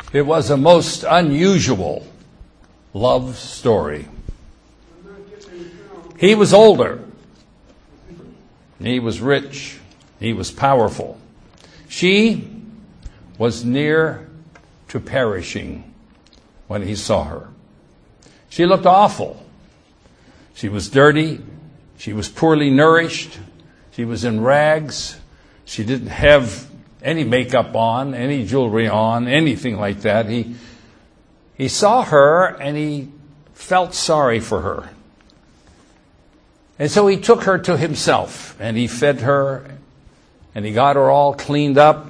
It was a most unusual love story. He was older. He was rich. He was powerful. She was near to perishing when he saw her. She looked awful. She was dirty. She was poorly nourished. She was in rags. She didn't have any makeup on, any jewelry on, anything like that. He saw her and he felt sorry for her. And so he took her to himself and he fed her and he got her all cleaned up.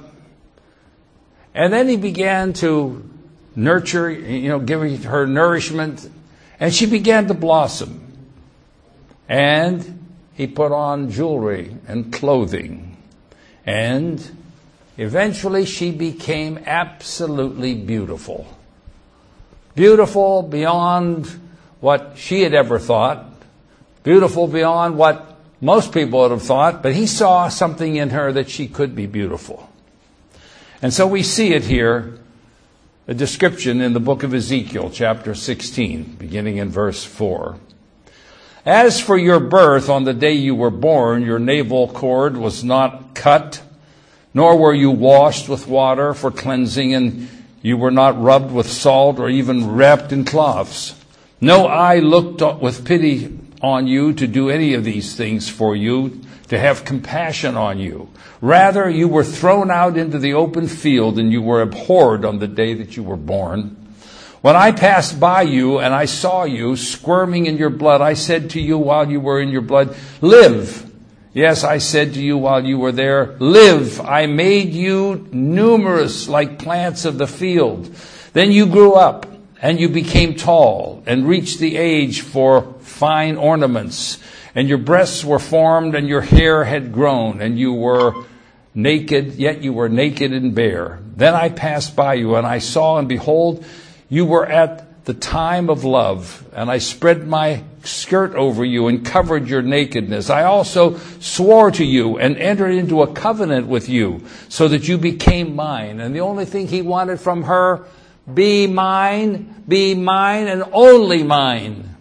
And then he began to nurture, giving her nourishment, and she began to blossom. And he put on jewelry and clothing. And eventually she became absolutely beautiful. Beautiful beyond what she had ever thought. Beautiful beyond what most people would have thought. But he saw something in her that she could be beautiful. And so we see it here, a description in the book of Ezekiel, chapter 16, beginning in verse 4. As for your birth, on the day you were born, your navel cord was not cut, nor were you washed with water for cleansing, and you were not rubbed with salt or even wrapped in cloths. No eye looked with pity on you to do any of these things for you, to have compassion on you. Rather, you were thrown out into the open field, and you were abhorred on the day that you were born. When I passed by you and I saw you squirming in your blood, I said to you while you were in your blood, live. Yes, I said to you while you were there, live. I made you numerous like plants of the field. Then you grew up and you became tall and reached the age for fine ornaments. And your breasts were formed and your hair had grown and you were naked, yet you were naked and bare. Then I passed by you and I saw and behold, you were at the time of love, and I spread my skirt over you and covered your nakedness. I also swore to you and entered into a covenant with you so that you became mine. And the only thing he wanted from her, be mine, and only mine.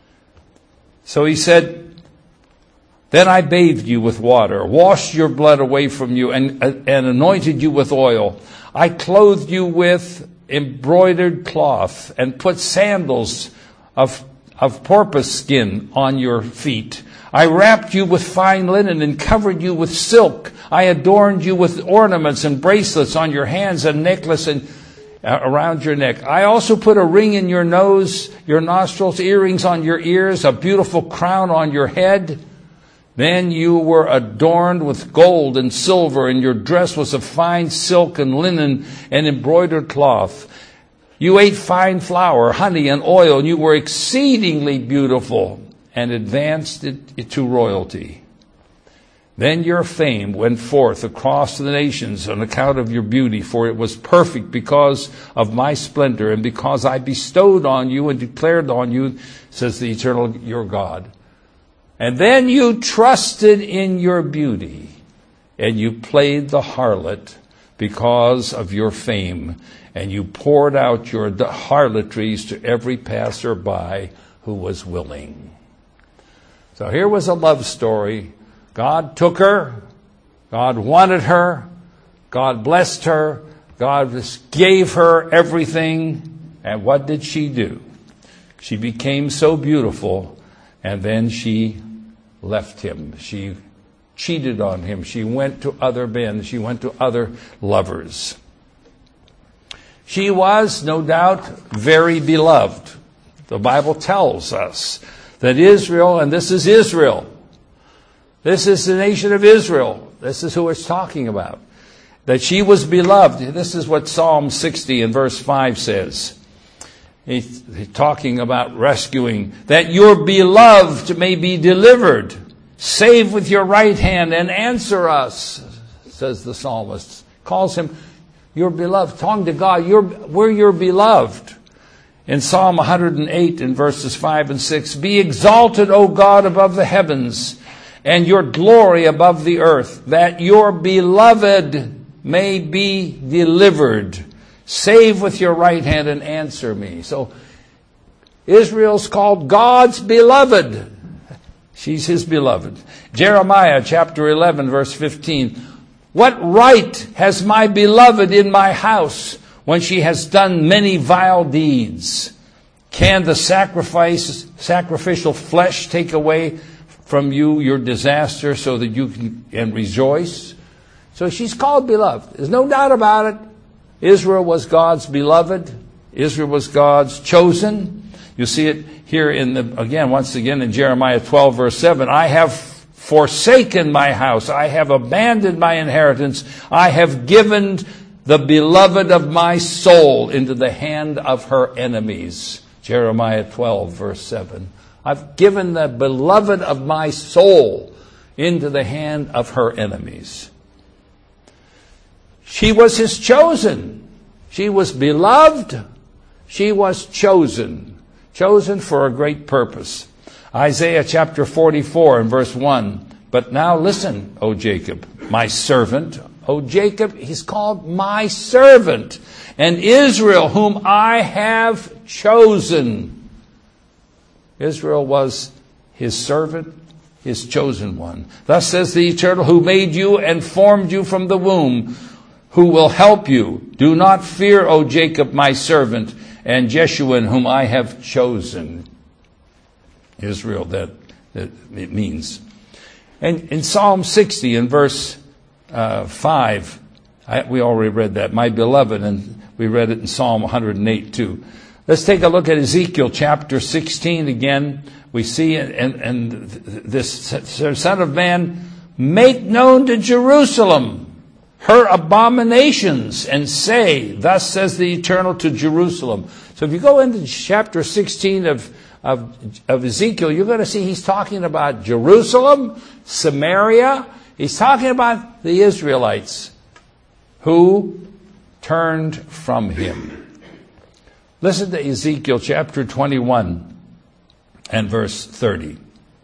So he said, then I bathed you with water, washed your blood away from you, and anointed you with oil. I clothed you with embroidered cloth and put sandals of porpoise skin on your feet. I wrapped you with fine linen and covered you with silk. I adorned you with ornaments and bracelets on your hands and necklace and around your neck. I also put a ring in your nose, your nostrils, earrings on your ears, a beautiful crown on your head. Then you were adorned with gold and silver, and your dress was of fine silk and linen and embroidered cloth. You ate fine flour, honey, and oil, and you were exceedingly beautiful and advanced it to royalty. Then your fame went forth across the nations on account of your beauty, for it was perfect because of my splendor and because I bestowed on you and declared on you, says the eternal your God. And then you trusted in your beauty, and you played the harlot because of your fame, and you poured out your harlotries to every passerby who was willing. So here was a love story. God took her. God wanted her. God blessed her. God gave her everything. And what did she do? She became so beautiful, and then she left him. She cheated on him. She went to other men. She went to other lovers. She was, no doubt, very beloved. The Bible tells us that Israel, and this is Israel, this is the nation of Israel, this is who it's talking about, that she was beloved. This is what Psalm 60 and verse 5 says. He's talking about rescuing, that your beloved may be delivered. Save with your right hand and answer us, says the psalmist. Calls him your beloved. Talking to God, we're your beloved. In Psalm 108 in verses 5 and 6, be exalted, O God, above the heavens, and your glory above the earth, that your beloved may be delivered. Save with your right hand and answer me. So Israel's called God's beloved. She's his beloved. Jeremiah chapter 11, verse 15. What right has my beloved in my house when she has done many vile deeds? Can the sacrificial flesh take away from you your disaster so that you can rejoice? So she's called beloved. There's no doubt about it. Israel was God's beloved. Israel was God's chosen. You see it here once again in Jeremiah 12 verse 7. I have forsaken my house. I have abandoned my inheritance. I have given the beloved of my soul into the hand of her enemies. Jeremiah 12 verse 7. I've given the beloved of my soul into the hand of her enemies. She was his chosen. She was beloved. She was chosen. Chosen for a great purpose. Isaiah chapter 44 and verse 1. But now listen, O Jacob, my servant. O Jacob, he's called my servant. And Israel, whom I have chosen. Israel was his servant, his chosen one. Thus says the Eternal, who made you and formed you from the womb, who will help you. Do not fear, O Jacob, my servant, and Jeshurun, whom I have chosen. Israel, that it means. And in Psalm 60, in verse 5, we already read that, my beloved, and we read it in Psalm 108 too. Let's take a look at Ezekiel chapter 16 again. We see, and this Son of Man, make known to Jerusalem her abominations, and say, thus says the Eternal to Jerusalem. So if you go into chapter 16 of Ezekiel, you're going to see he's talking about Jerusalem, Samaria. He's talking about the Israelites who turned from him. Listen to Ezekiel chapter 21 and verse 30.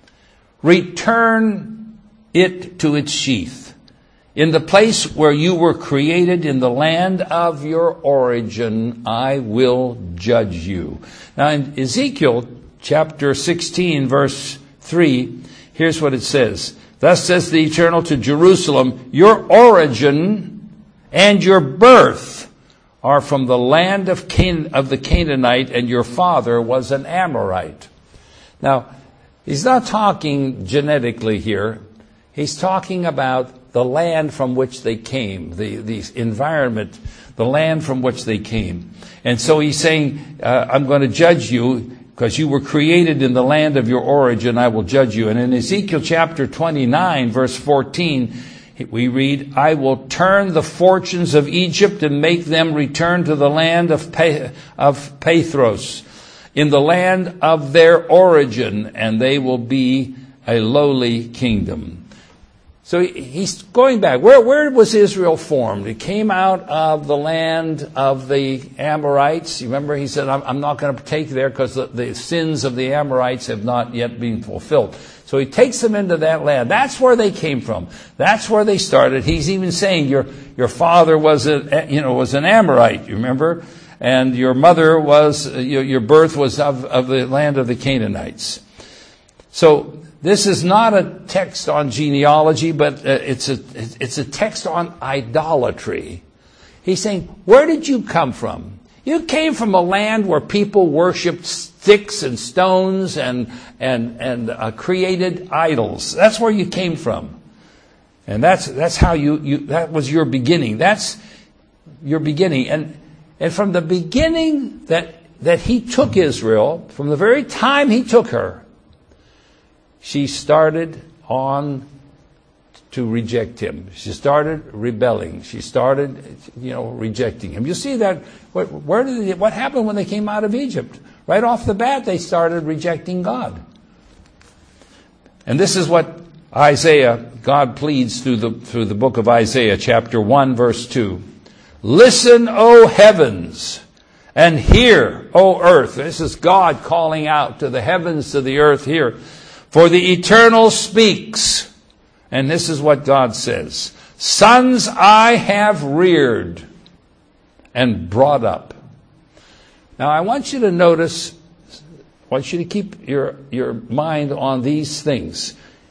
Return it to its sheath, in the place where you were created, in the land of your origin, I will judge you. Now in Ezekiel chapter 16, verse 3, here's what it says. Thus says the Eternal to Jerusalem, your origin and your birth are from the land of the Canaanite, and your father was an Amorite. Now, he's not talking genetically here. He's talking about the land from which they came, the environment, the land from which they came. And so he's saying, I'm going to judge you because you were created in the land of your origin. I will judge you. And in Ezekiel chapter 29, verse 14, we read, I will turn the fortunes of Egypt and make them return to the land of Pathros, in the land of their origin, and they will be a lowly kingdom. So he's going back. Where was Israel formed? It came out of the land of the Amorites. You remember he said, I'm not going to take there because the sins of the Amorites have not yet been fulfilled. So he takes them into that land. That's where they came from. That's where they started. He's even saying your father was an Amorite, you remember? And your mother was, your birth was of the land of the Canaanites. So this is not a text on genealogy, but it's a text on idolatry. He's saying, where did you come from? You came from a land where people worshipped sticks and stones and created idols. That's where you came from, and that's how that was your beginning. That's your beginning, and from the beginning that he took Israel, from the very time he took her, she started on to reject him. She started rebelling. She started, rejecting him. You see that? What happened when they came out of Egypt? Right off the bat, they started rejecting God. And this is what God pleads through the book of Isaiah, chapter 1, verse 2. Listen, O heavens, and hear, O earth. This is God calling out to the heavens, to the earth here. For the Eternal speaks, and this is what God says. Sons I have reared, and brought up. Now I want you to notice, I want you to keep your mind on these things.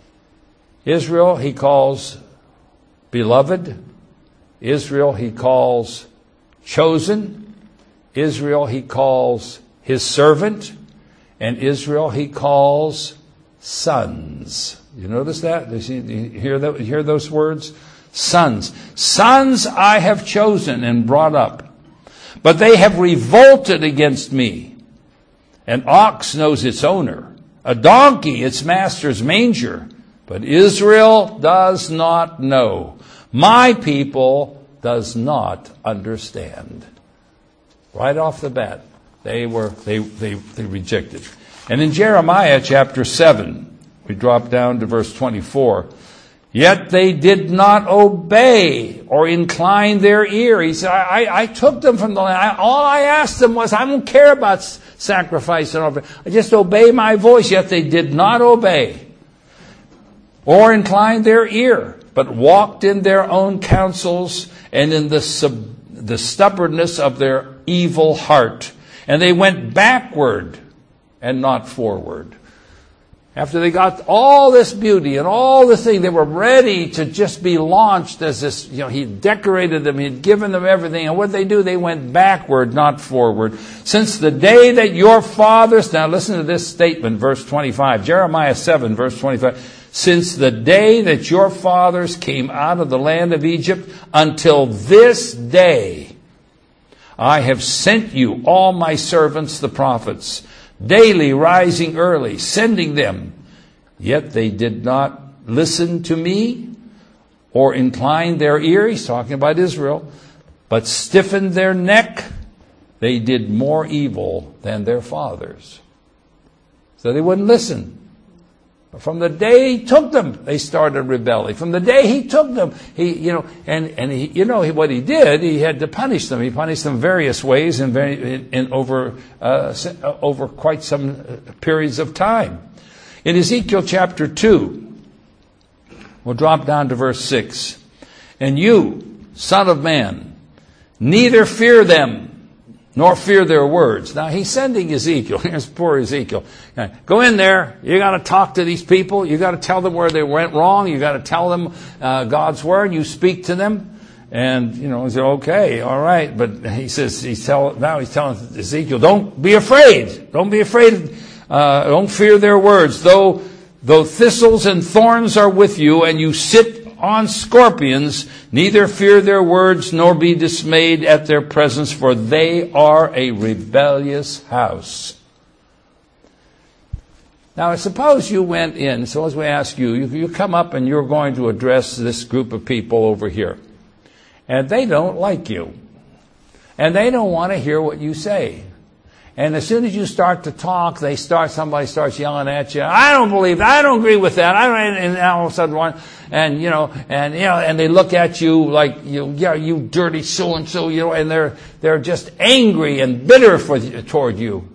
Israel he calls beloved. Israel he calls chosen. Israel he calls his servant. And Israel he calls sons. You notice that? You hear those words? Sons. Sons I have chosen and brought up. But they have revolted against me. An ox knows its owner, a donkey its master's manger. But Israel does not know. My people does not understand. Right off the bat, they rejected. And in Jeremiah chapter 7, we drop down to verse 24. Yet they did not obey or incline their ear. He said, I took them from the land. All I asked them was, I don't care about sacrifice and offering. I just obey my voice. Yet they did not obey or incline their ear, but walked in their own counsels and in the stubbornness of their evil heart. And they went backward and not forward. After they got all this beauty and all this thing, they were ready to just be launched as this, he decorated them, he'd given them everything. And what did they do? They went backward, not forward. Since the day that your fathers, now listen to this statement, verse 25, Jeremiah 7, verse 25. Since the day that your fathers came out of the land of Egypt until this day, I have sent you all my servants, the prophets, daily rising early, sending them. Yet they did not listen to me or incline their ear. He's talking about Israel. But stiffened their neck. They did more evil than their fathers. So they wouldn't listen. From the day he took them, they started rebelling. From the day he took them, what he did, he had to punish them. He punished them various ways and over quite some periods of time. In Ezekiel chapter 2, we'll drop down to verse 6. And you, son of man, neither fear them, nor fear their words. Now, he's sending Ezekiel. Here's poor Ezekiel. Go in there. You got to talk to these people. You got to tell them where they went wrong. You got to tell them God's word. You speak to them. And, he said, okay, all right. But he says, he's telling Ezekiel, don't be afraid. Don't be afraid. Don't fear their words. Though thistles and thorns are with you, and you sit on scorpions, neither fear their words, nor be dismayed at their presence, for they are a rebellious house. Now, suppose you went in, suppose we ask you come up and you're going to address this group of people over here, and they don't like you, and they don't want to hear what you say. And as soon as you start to talk, somebody starts yelling at you. I don't believe that. I don't agree with that. And all of a sudden and they look at you like, you dirty so-and-so, and they're just angry and bitter toward you.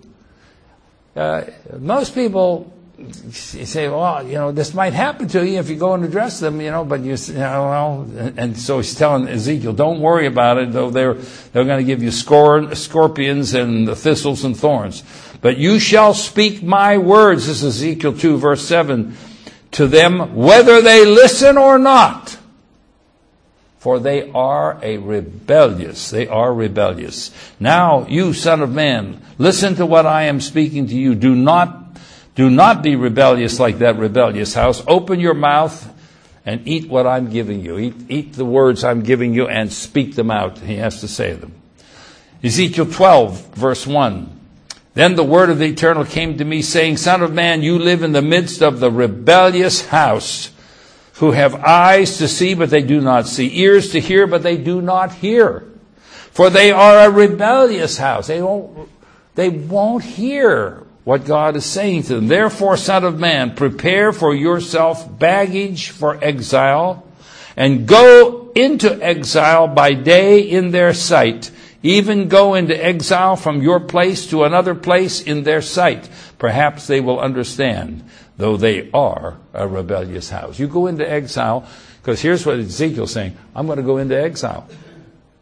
Most people say, well, this might happen to you if you go and address them, but and so he's telling Ezekiel, don't worry about it, though they're going to give you scorpions and the thistles and thorns. But you shall speak my words, this is Ezekiel 2, verse 7, to them, whether they listen or not. For they are rebellious. Now, you son of man, listen to what I am speaking to you. Do not be rebellious like that rebellious house. Open your mouth and eat what I'm giving you. Eat the words I'm giving you and speak them out. He has to say them. Ezekiel 12, verse 1. Then the word of the Eternal came to me, saying, Son of man, you live in the midst of the rebellious house, who have eyes to see, but they do not see, ears to hear, but they do not hear. For they are a rebellious house. They won't hear what God is saying to them. Therefore, Son of man, prepare for yourself baggage for exile, and go into exile by day in their sight. Even go into exile from your place to another place in their sight. Perhaps they will understand, though they are a rebellious house. You go into exile, because here's what Ezekiel's saying. I'm going to go into exile.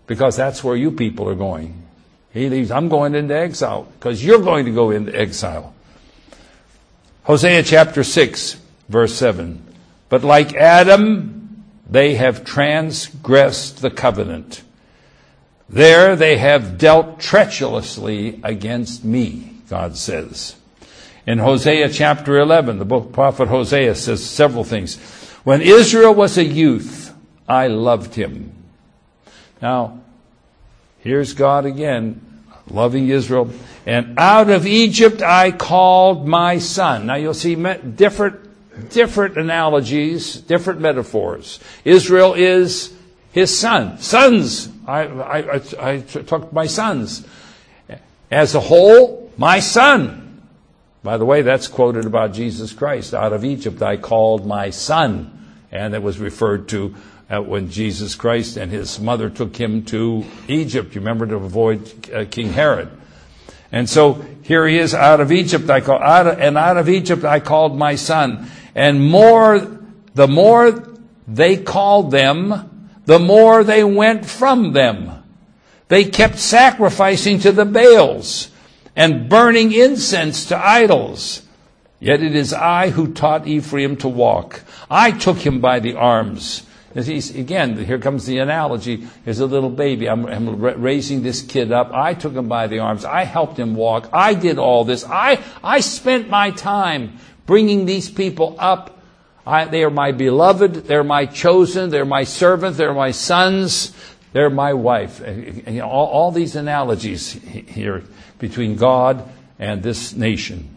because that's where you people are going. He leaves, I'm going into exile because you're going to go into exile. Hosea chapter 6, verse 7. But like Adam, they have transgressed the covenant. There they have dealt treacherously against me, God says. In Hosea chapter 11, the book prophet Hosea says several things. When Israel was a youth, I loved him. Now, here's God again, loving Israel. And out of Egypt I called my son. Now you'll see different analogies, different metaphors. Israel is his son. Sons, I took my sons. As a whole, my son. By the way, that's quoted about Jesus Christ. Out of Egypt I called my son. And it was referred to when Jesus Christ and his mother took him to Egypt. You remember, to avoid King Herod. And so here he is, out of Egypt out of Egypt I called my son. And the more they called them, the more they went from them. They kept sacrificing to the Baals and burning incense to idols. Yet it is I who taught Ephraim to walk. I took him by the arms. Again, here comes the analogy. Here's a little baby. I'm raising this kid up. I took him by the arms. I helped him walk. I did all this. I spent my time bringing these people up. They are my beloved. They're my chosen. They're my servant. They're my sons. They're my wife. And all these analogies here between God and this nation.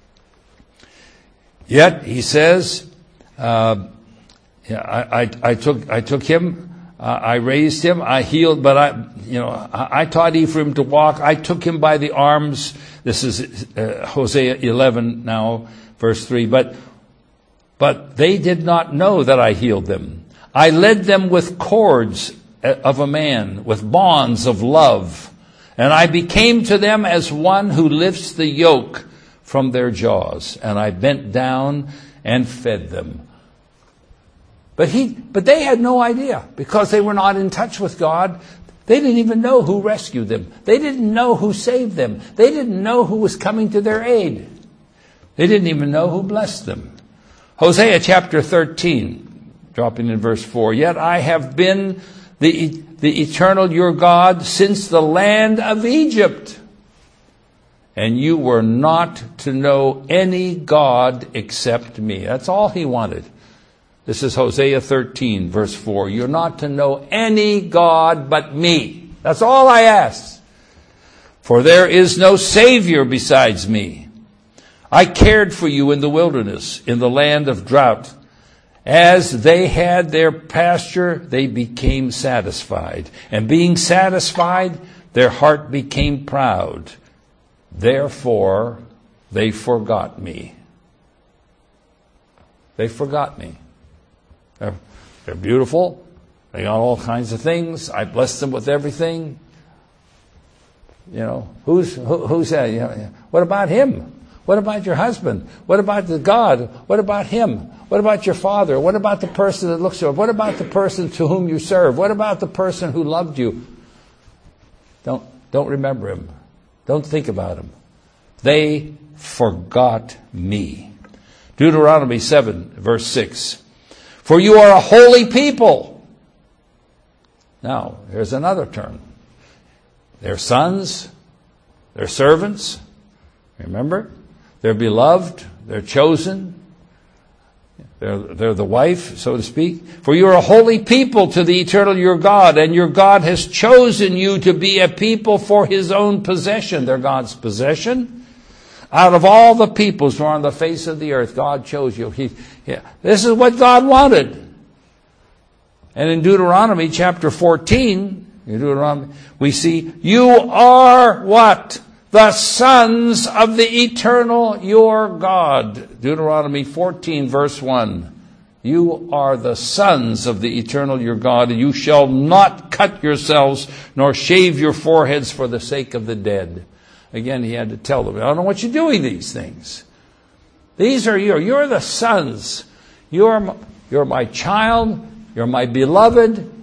Yet, he says, I took him, I raised him, I healed, but I taught Ephraim to walk. I took him by the arms. This is Hosea 11 now, verse 3. But they did not know that I healed them. I led them with cords of a man, with bonds of love. And I became to them as one who lifts the yoke from their jaws. And I bent down and fed them. But they had no idea, because they were not in touch with God. They didn't even know who rescued them. They didn't know who saved them. They didn't know who was coming to their aid. They didn't even know who blessed them. Hosea chapter 13, dropping in verse 4. Yet I have been the eternal your God since the land of Egypt. And you were not to know any God except me. That's all he wanted. This is Hosea 13, verse 4. You're not to know any God but me. That's all I ask. For there is no Savior besides me. I cared for you in the wilderness, in the land of drought. As they had their pasture, they became satisfied. And being satisfied, their heart became proud. Therefore, they forgot me. They forgot me. They're beautiful. They got all kinds of things. I blessed them with everything. Who's that? What about him? What about your husband? What about the God? What about him? What about your father? What about the person that looks to you? What about the person to whom you serve? What about the person who loved you? Don't remember him. Don't think about him. They forgot me. Deuteronomy 7, verse 6. For you are a holy people. Now, here's another term. They're sons. They're servants. Remember? They're beloved. They're chosen. They're the wife, so to speak. For you are a holy people to the eternal your God, and your God has chosen you to be a people for his own possession. They're God's possession. Out of all the peoples who are on the face of the earth, God chose you. This is what God wanted. And in Deuteronomy chapter 14, we see, you are what? The sons of the eternal your God. Deuteronomy 14, verse 1. You are the sons of the eternal your God, and you shall not cut yourselves, nor shave your foreheads for the sake of the dead. Again, he had to tell them, I don't know what you're doing these things. These are you're the sons. You're my child. You're my beloved.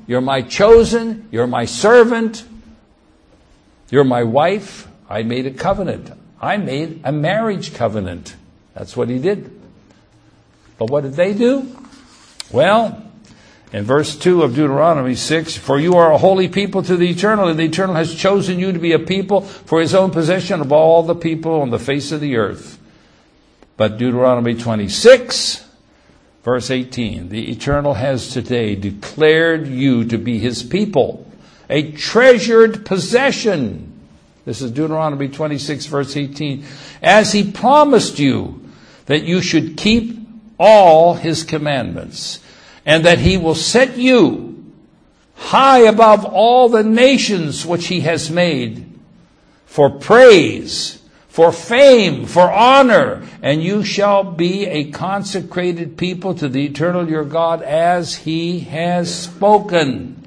You're my chosen. You're my servant. You're my wife. I made a covenant. I made a marriage covenant. That's what he did. But what did they do? Well, in verse 2 of Deuteronomy 6, for you are a holy people to the Eternal, and the Eternal has chosen you to be a people for his own possession of all the people on the face of the earth. But Deuteronomy 26, verse 18, the Eternal has today declared you to be his people, a treasured possession. This is Deuteronomy 26, verse 18. As he promised you that you should keep all his commandments, and that he will set you high above all the nations which he has made, for praise, for fame, for honor, and you shall be a consecrated people to the Eternal your God, as he has spoken.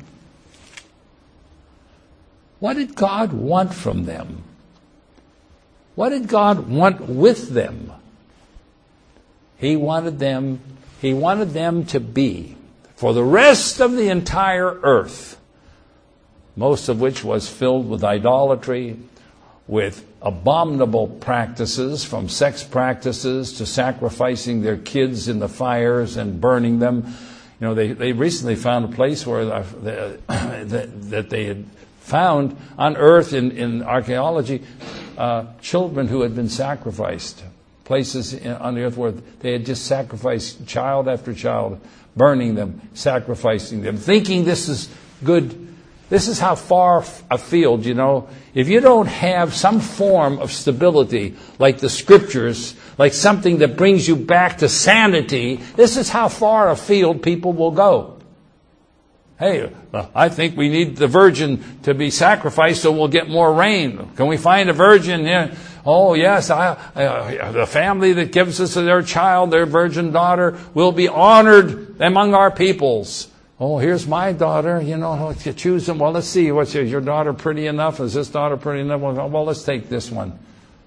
What did God want from them? What did God want with them? He wanted them to be, for the rest of the entire earth, most of which was filled with idolatry, with abominable practices, from sex practices to sacrificing their kids in the fires and burning them. You know, they recently found a place where that they had found on earth in archaeology children who had been sacrificed. Places on the earth where they had just sacrificed child after child, burning them, sacrificing them, thinking this is good. This is how far afield, you know. If you don't have some form of stability, like the Scriptures, like something that brings you back to sanity, this is how far afield people will go. Hey, I think we need the virgin to be sacrificed so we'll get more rain. Can we find a virgin? Yeah. Oh, yes, the family that gives us their child, their virgin daughter, will be honored among our peoples. Oh, here's my daughter. You know, you choose them. Well, let's see. What's your daughter pretty enough? Is this daughter pretty enough? Well, let's take this one.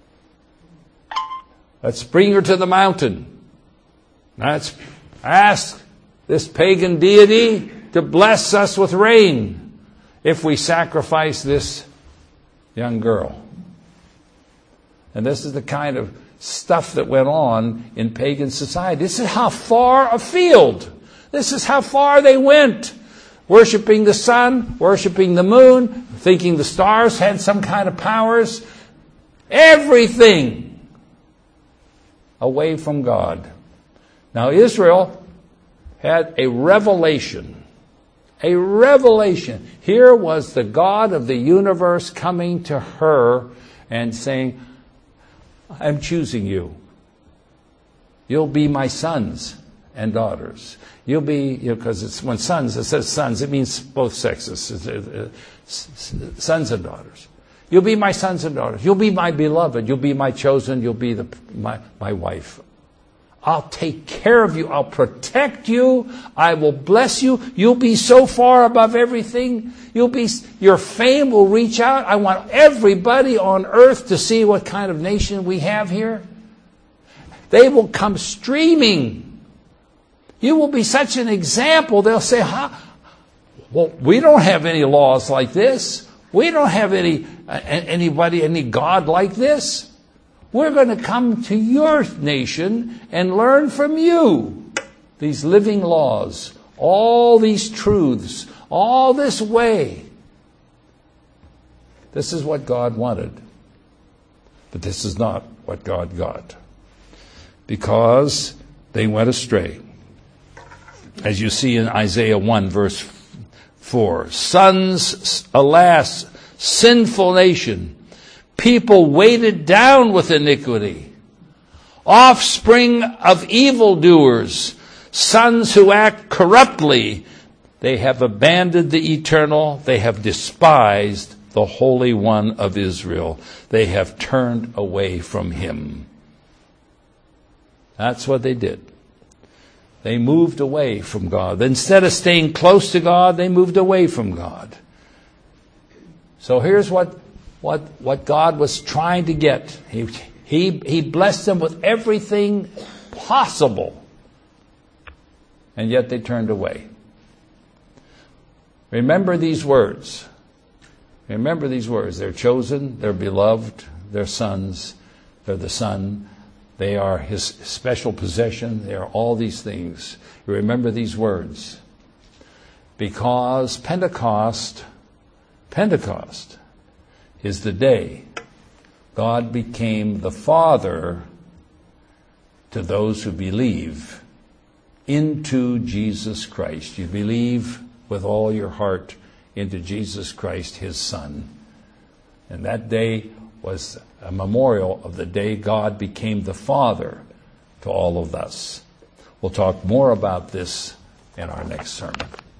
Let's bring her to the mountain. Let's ask this pagan deity to bless us with rain if we sacrifice this young girl. And this is the kind of stuff that went on in pagan society. This is how far afield. This is how far they went. Worshipping the sun, worshipping the moon, thinking the stars had some kind of powers. Everything away from God. Now Israel had a revelation. A revelation. Here was the God of the universe coming to her and saying, I'm choosing you. You'll be my sons and daughters. You'll be, because it's when sons, it says sons, it means both sexes, sons and daughters. You'll be my sons and daughters. You'll be my beloved. You'll be my chosen. You'll be my wife. I'll take care of you. I'll protect you. I will bless you. You'll be so far above everything. Your fame will reach out. I want everybody on earth to see what kind of nation we have here. They will come streaming. You will be such an example. They'll say, well, we don't have any laws like this. We don't have any God like this. We're going to come to your nation and learn from you these living laws, all these truths, all this way. This is what God wanted. But this is not what God got. Because they went astray. As you see in Isaiah 1, verse 4. Sons, alas, sinful nation. People weighted down with iniquity, offspring of evildoers, sons who act corruptly. They have abandoned the Eternal. They have despised the Holy One of Israel. They have turned away from Him. That's what they did. They moved away from God. Instead of staying close to God, they moved away from God. So here's what God was trying to get. He blessed them with everything possible. And yet they turned away. Remember these words. Remember these words. They're chosen, they're beloved, they're sons, they're the Son, they are His special possession, they are all these things. You remember these words. Because Pentecost is the day God became the Father to those who believe into Jesus Christ. You believe with all your heart into Jesus Christ, His Son. And that day was a memorial of the day God became the Father to all of us. We'll talk more about this in our next sermon.